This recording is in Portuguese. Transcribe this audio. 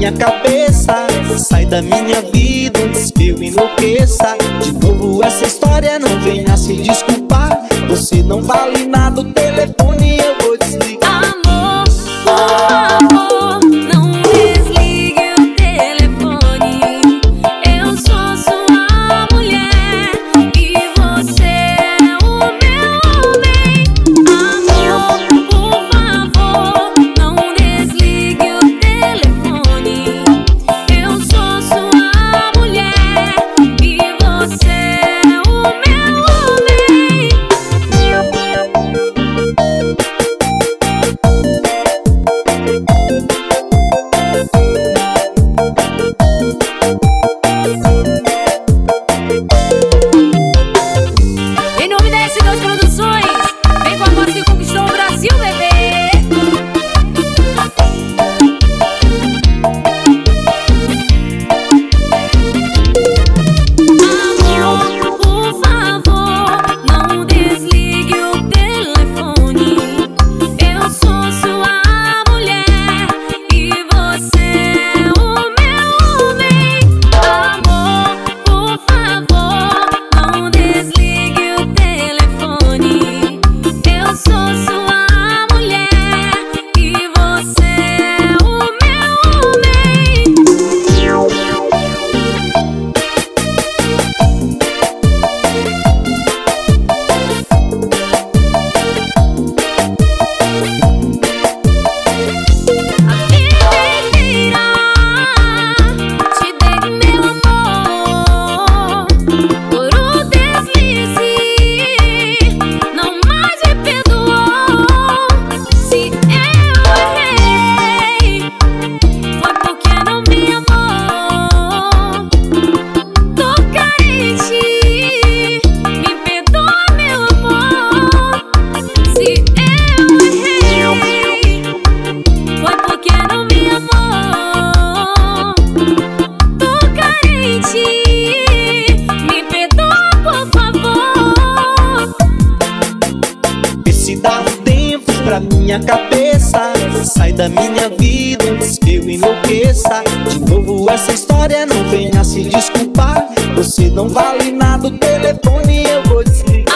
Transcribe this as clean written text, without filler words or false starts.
minha cabeça, sai da minha vida antes que eu enlouqueça. De novo essa história, não venha se desculpar. Você não vale nada, o telefone eu vou desligar. Amor, por favor, não desligue o telefone. Eu sou sua mulher e você é o meu bem. Amor, por favor, não desligue o telefone. Eu sou sua mulher e você é o meu bem. Em nome da S2 Produções, vem com a voz que conquistou o Brasil, bebê. Amor, por favor, não desligue o telefone. Eu sou sua mulher e você é o meu bem. Amor, por favor, não desligue o telefone. Eu sou sua mulher e você é o meu bem. A vida inteira te dei meu amor. Por um deslize, não mais me perdoou. Se eu errei, foi porque não me amou. Tô carente, me perdoa, meu amor. Se eu errei, foi porque não me amou. Tô carente, me perdoa, por favor. Esse dá um tempo pra minha cabeça, sai da minha vida antes que eu enlouqueça. De novo essa história, não venha se desculpar. Você não vale nada, o telefone eu vou desligar.